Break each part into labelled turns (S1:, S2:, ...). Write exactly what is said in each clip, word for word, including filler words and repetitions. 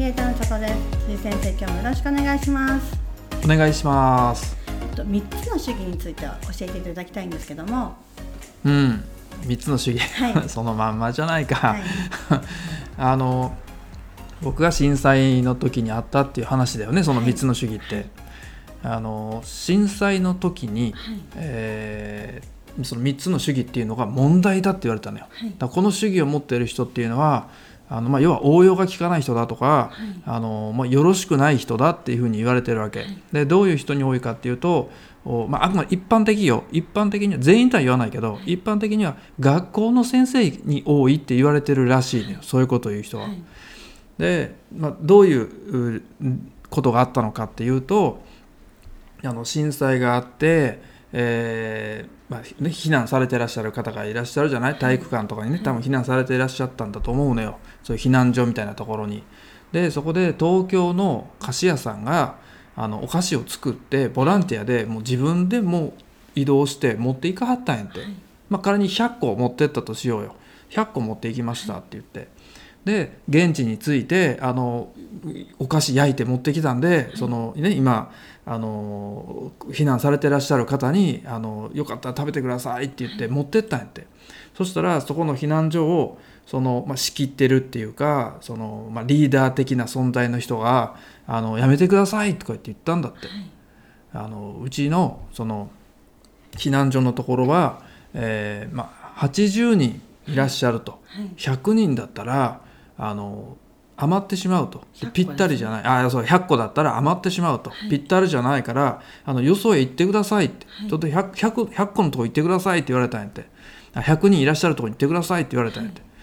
S1: ゲーターの佐藤です。辻先生、今日もよろしくお願いします。
S2: お願いします。
S1: みっつの主義について教えていただきたいんですけども。
S2: うんみっつの主義、
S1: はい、
S2: そのまんまじゃないか、
S1: はい、
S2: あの僕が震災の時にあったっていう話だよね、そのみっつの主義って、はい、あの震災の時に、はい、えー、そのみっつの主義っていうのが問題だって言われたのよ、はい、だからこの主義を持っている人っていうのはあの、まあ、要は応用が効かない人だとか、はい、あのまあ、よろしくない人だっていうふうに言われてるわけ、はい、でどういう人に多いかっていうと、まあ、あくまで一般的よ一般的には全員とは言わないけど、はい、一般的には学校の先生に多いって言われてるらしいのよ、はい、そういうことを言う人は、はい、で、まあ、どういうことがあったのかっていうと、あの震災があって、えーまあね、避難されていらっしゃる方がいらっしゃるじゃない、体育館とかにね、多分避難されていらっしゃったんだと思うのよ、そういう避難所みたいなところに。でそこで東京の菓子屋さんがあのお菓子を作ってボランティアでもう自分でもう移動して持っていかはったんやって、はい、まあ、仮にひゃっこ持ってったとしようよ、ひゃっこ持っていきましたって言って、で現地に着いてあのお菓子焼いて持ってきたんで、はい、そのね、今あの避難されてらっしゃる方にあのよかったら食べてくださいって言って持ってったんやって、はい、そしたらそこの避難所をその、まあ、仕切ってるっていうかその、まあ、リーダー的な存在の人があのやめてくださいとか言って言ったんだって、はい、あのうちのその避難所のところは、えーまあ、はちじゅうにんいらっしゃると、はい、ひゃくにんだったらあの余ってしまうと、ぴったりじゃない、あそうひゃっこだったら余ってしまうと、はい、ぴったりじゃないからあのよそへ行ってくださいって、はい、ちょっと ひゃく, ひゃく, ひゃっこのとこ行ってくださいって言われたんやって、ひゃくにんいらっしゃるとこ行ってくださいって言われたんやって、はい、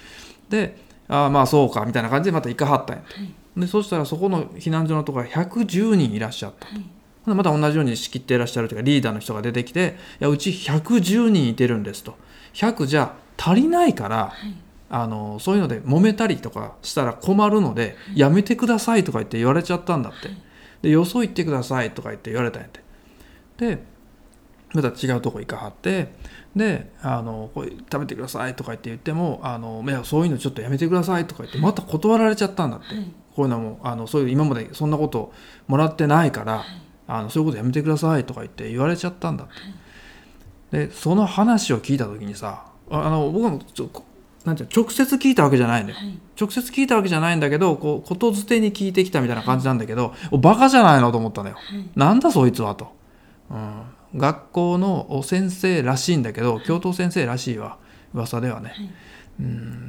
S2: であまあそうかみたいな感じでまた行かはったんやって、はい、でそしたらそこの避難所のところがひゃくじゅうにんいらっしゃったと、はい、また同じように仕切っていらっしゃるというかリーダーの人が出てきて、いやうちひゃくじゅうにんいてるんですと、ひゃくじゃ足りないから、はい、あのそういうので揉めたりとかしたら困るので、はい、やめてくださいとか言って言われちゃったんだって、はい、でよそ行ってくださいとか言って言われたんやって、でまた違うとこ行かはって、であのこれ食べてくださいとか言って言ってもあのいやそういうのちょっとやめてくださいとか言ってまた断られちゃったんだって、はい、こういうのもあのそういう今までそんなこともらってないから、はい、あのそういうことやめてくださいとか言って言われちゃったんだって、はい、でその話を聞いた時にさ、あの僕もちょなんていうの直接聞いたわけじゃないのよ、はい、直接聞いたわけじゃないんだけどこうことづてに聞いてきたみたいな感じなんだけど、はい、バカじゃないのと思ったのよ、はい、なんだそいつはと、うん、学校の先生らしいんだけど、はい、教頭先生らしいわ噂ではね、はい、うん、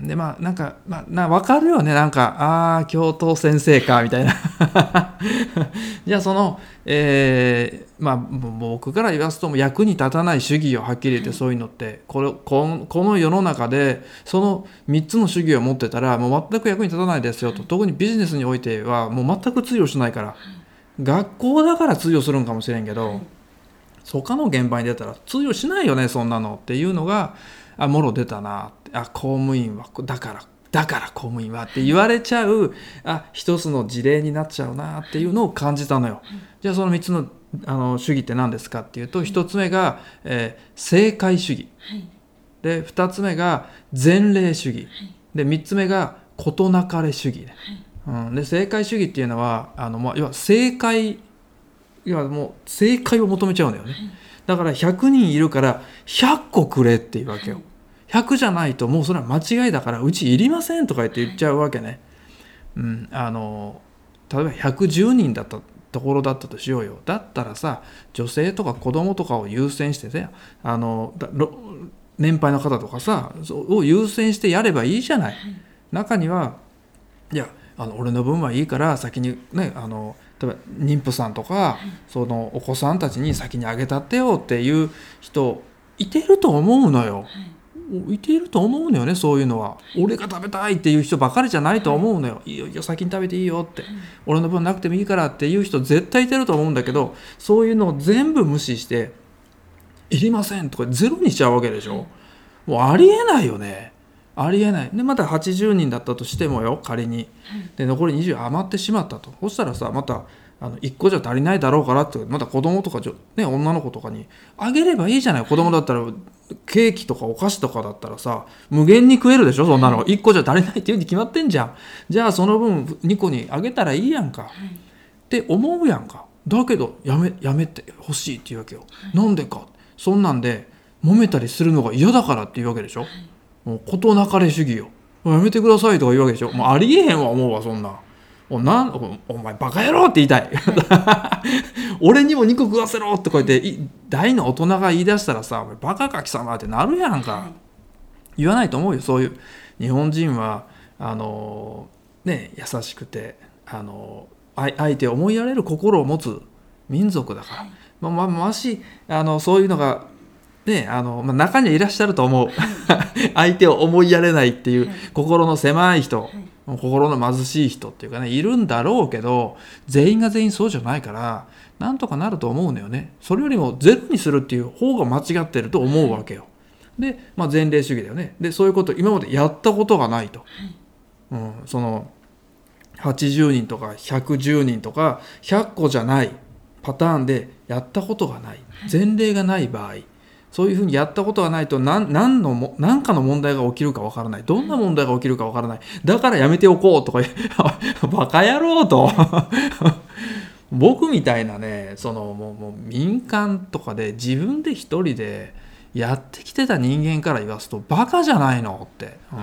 S2: でまあなんか、まあ、な分かるよね、なんかああ教頭先生かみたいなじゃあその、えーまあ、僕から言わすとも役に立たない主義をはっきり言って、そういうのってこれこの、この世の中でそのみっつの主義を持ってたらもう全く役に立たないですよと、特にビジネスにおいてはもう全く通用しないから、学校だから通用するんかもしれんけど他の現場に出たら通用しないよねそんなのっていうのがあもろ出たなって、あ公務員はだからだから公務員はって言われちゃうあ一つの事例になっちゃうなっていうのを感じたのよ。じゃあそのみっつの、あの主義って何ですかっていうと、ひとつめが、えー、正解主義、でふたつめが前例主義でみっつめが事なかれ主義、うん、で正解主義っていうのはあの、まあ、要は正解いやもう正解を求めちゃうんだよね。だからひゃくにんいるからひゃっこくれっていうわけよ。ひゃくじゃないともうそれは間違いだからうちいりませんとか言って言っちゃうわけね、うん、あの例えばひゃくじゅうにんだったところだったとしようよ。だったらさ女性とか子供とかを優先してね、あの年配の方とかさを優先してやればいいじゃない。中にはいやあの俺の分はいいから先にねあの例えば妊婦さんとか、はい、そのお子さんたちに先にあげたってよっていう人いてると思うのよ、はい、いていると思うのよね。そういうのは、はい、俺が食べたいっていう人ばかりじゃないと思うのよ、はい、いいよいいよ先に食べていいよって、はい、俺の分なくてもいいからっていう人絶対いてると思うんだけど、そういうのを全部無視していりませんとかゼロにしちゃうわけでしょ、はい、もうありえないよね。ありえないでまたはちじゅうにんだったとしてもよ仮にで残りにじゅう余ってしまったと、そしたらさまたあのいっこじゃ足りないだろうからって、また子供とか、ね、女の子とかにあげればいいじゃない。子供だったらケーキとかお菓子とかだったらさ、無限に食えるでしょ。そんなのいっこじゃ足りないっていうに決まってんじゃん。じゃあその分にこにあげたらいいやんか、はい、って思うやんか。だけどやめ、やめてほしいっていうわけよ、はい、なんでか、そんなんで揉めたりするのが嫌だからっていうわけでしょ、はい、もう事なかれ主義よ。やめてくださいとか言うわけでしょ、はい、もうありえへんわ思うわ。そんなおなんお前バカ野郎って言いたい、はい、俺にも肉食わせろってこうやって大の大人が言い出したらさ、バカか貴様ってなるやんか、はい、言わないと思うよ。そういう日本人はあのね、優しくてあの相手を思いやれる心を持つ民族だから、はい、まあ、まあ、もしあのそういうのが、ね、あのまあ、中にはいらっしゃると思う、はい、相手を思いやれないっていう、はい、心の狭い人、はい、心の貧しい人っていうかね、いるんだろうけど、全員が全員そうじゃないからなんとかなると思うのよね。それよりもゼロにするっていう方が間違ってると思うわけよ。で、まあ、前例主義だよね。でそういうこと今までやったことがないと、はい、うん、そのはちじゅうにんとかひゃくじゅうにんとかひゃっこじゃないパターンでやったことがない、前例がない場合、そういうふうにやったことがないと 何, 何, のも何かの問題が起きるかわからない。どんな問題が起きるかわからない。だからやめておこうとかバカ野郎と僕みたいなね、そのもうもう民間とかで自分で一人でやってきてた人間から言わすとバカじゃないのって、うん、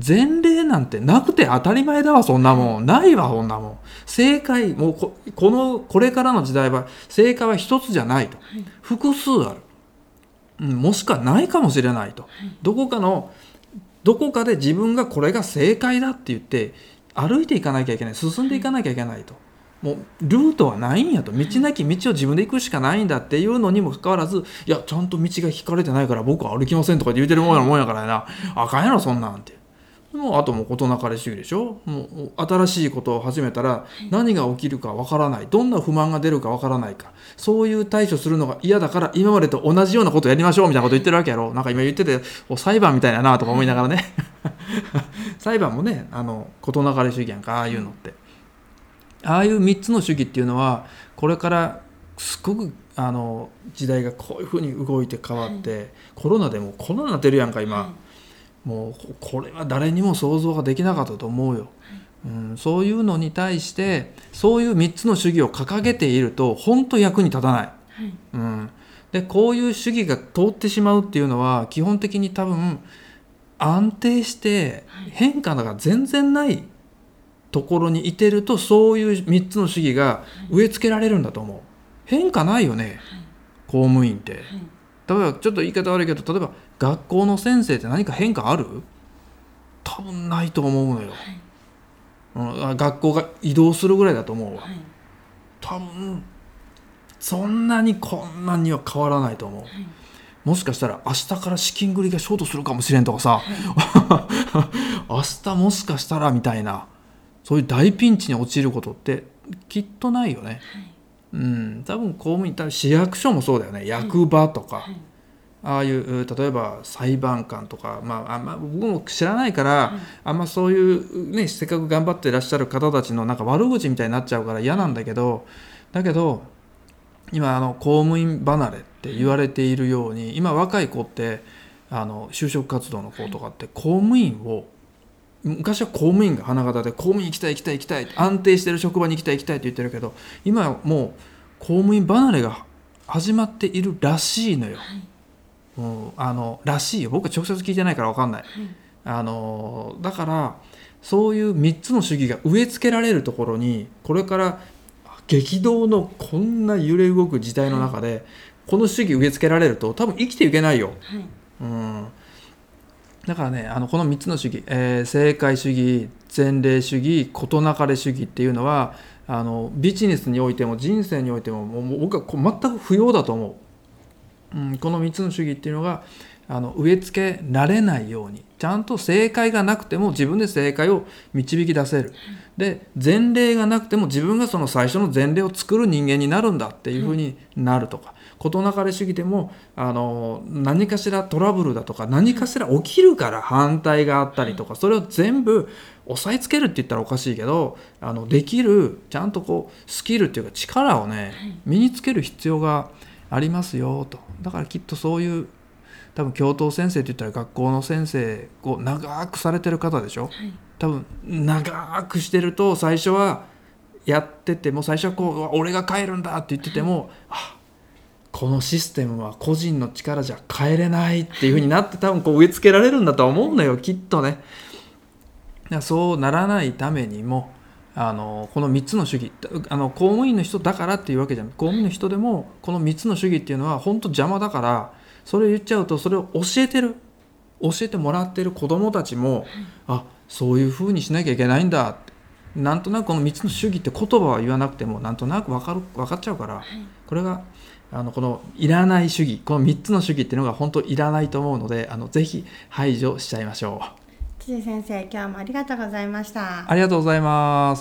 S2: 前例なんてなくて当たり前だわ。そんなもんないわ。そんなもん正解もう こ, このこれからの時代は正解は一つじゃないと、複数ある、うん、もしくはないかもしれないと、どこかのどこかで自分がこれが正解だって言って歩いていかなきゃいけない、進んでいかなきゃいけないと、もうルートはないんやと、道なき道を自分で行くしかないんだっていうのにもかかわらず、いやちゃんと道が引かれてないから僕は歩きませんとか言うてるもんやもんやからな、あかんやろそんなんって。もうあともう事なかれ主義でしょ。もう新しいことを始めたら何が起きるかわからない、どんな不満が出るかわからないか、そういう対処するのが嫌だから今までと同じようなことをやりましょうみたいなこと言ってるわけやろ。なんか今言ってて裁判みたいだなとか思いながらね裁判もね、あの事なかれ主義やんか、ああいうのって。ああいうみっつの主義っていうのはこれからすごくあの時代がこういうふうに動いて変わって、はい、コロナでもコロナになってるやんか今、はい、もうこれは誰にも想像ができなかったと思うよ、はい、うん、そういうのに対してそういうみっつの主義を掲げていると本当役に立たない、はい、うん、でこういう主義が通ってしまうっていうのは基本的に多分安定して変化が全然ないところにいてると、そういうみっつの主義が植え付けられるんだと思う。変化ないよね、はい、公務員って、はい、例えばちょっと言い方悪いけど、例えば学校の先生って何か変化ある？多分ないと思うのよ、はい、うん、学校が移動するぐらいだと思うわ、はい、多分そんなにこんなには変わらないと思う、はい、もしかしたら明日から資金繰りがショートするかもしれんとかさ、はい、明日もしかしたらみたいな、そういう大ピンチに陥ることってきっとないよね、はい、うん、多分公務員、多分市役所もそうだよね、役場とか、はい、ああいう例えば裁判官とか、まあ、あんま僕も知らないから、はい、あんまそういう、ね、せっかく頑張っていらっしゃる方たちのなんか悪口みたいになっちゃうから嫌なんだけど、だけど今あの公務員離れって言われているように、今若い子ってあの就職活動の子とかって公務員を、昔は公務員が花形で公務員行きたい行きたい行きたい、安定してる職場に行きたい行きたいって言ってるけど、今はもう公務員離れが始まっているらしいのよ、はい、もうあのらしいよ。僕は直接聞いてないから分かんない、はい、あのだからそういうみっつの主義が植え付けられるところに、これから激動のこんな揺れ動く時代の中で、はい、この主義植え付けられると多分生きていけないよ、はい、うん、だからね、あのこのみっつの主義、えー、正解主義、前例主義、事なかれ主義っていうのは、あのビジネスにおいても人生においても、もう僕は全く不要だと思う。 うん、このみっつの主義っていうのがあの植え付けられないように、ちゃんと正解がなくても自分で正解を導き出せる。で、前例がなくても自分がその最初の前例を作る人間になるんだっていうふうになるとか、事なかれ主義でもあの何かしらトラブルだとか何かしら起きるから反対があったりとか、それを全部押さえつけるって言ったらおかしいけど、あのできるちゃんとこうスキルっていうか力をね身につける必要がありますよと。だからきっとそういう多分教頭先生って言ったら学校の先生を長くされてる方でしょ、はい、多分長くしてると最初はやってても最初はこう俺が変えるんだって言ってても、はい、あこのシステムは個人の力じゃ変えれないっていう風になって多分こう植え付けられるんだと思うのよ、きっとね。そうならないためにもあのこのみっつの主義、あの公務員の人だからっていうわけじゃない、公務員の人でもこのみっつの主義っていうのは本当邪魔だから、それを言っちゃうとそれを教えてる教えてもらってる子どもたちも、はい、あそういう風にしなきゃいけないんだって、なんとなくこのみっつの主義って言葉は言わなくてもなんとなく分かる分かっちゃうから、はい、これがあのこのいらない主義、このみっつの主義っていうのが本当いらないと思うので、あのぜひ排除しちゃいましょう。
S1: 辻先生、今日もありがとうございました。
S2: ありがとうございます。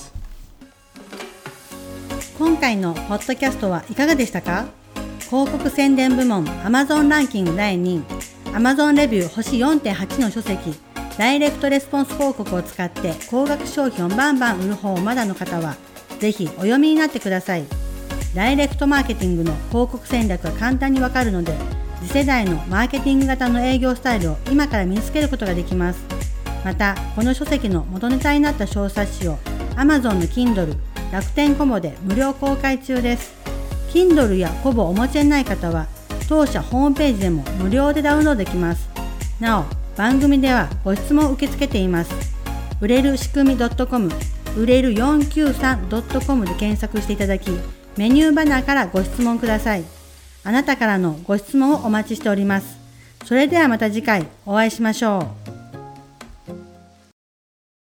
S1: 今回のポッドキャストはいかがでしたか？広告宣伝部門 Amazon ランキングだいにい Amazon レビュー星 よんてんはち の書籍ダイレクトレスポンス広告を使って高額商品をバンバン売る方をまだの方はぜひお読みになってください。ダイレクトマーケティングの広告戦略が簡単にわかるので、次世代のマーケティング型の営業スタイルを今から身につけることができます。また、この書籍の元ネタになった小冊子を Amazon の Kindle、楽天コボで無料公開中です。Kindle やコボをお持ちでない方は、当社ホームページでも無料でダウンロードできます。なお、番組ではご質問を受け付けています。売れる仕組み .com、売れる よんきゅうさん .com で検索していただき、メニューバナーからご質問ください。あなたからのご質問をお待ちしております。それではまた次回お会いしましょう。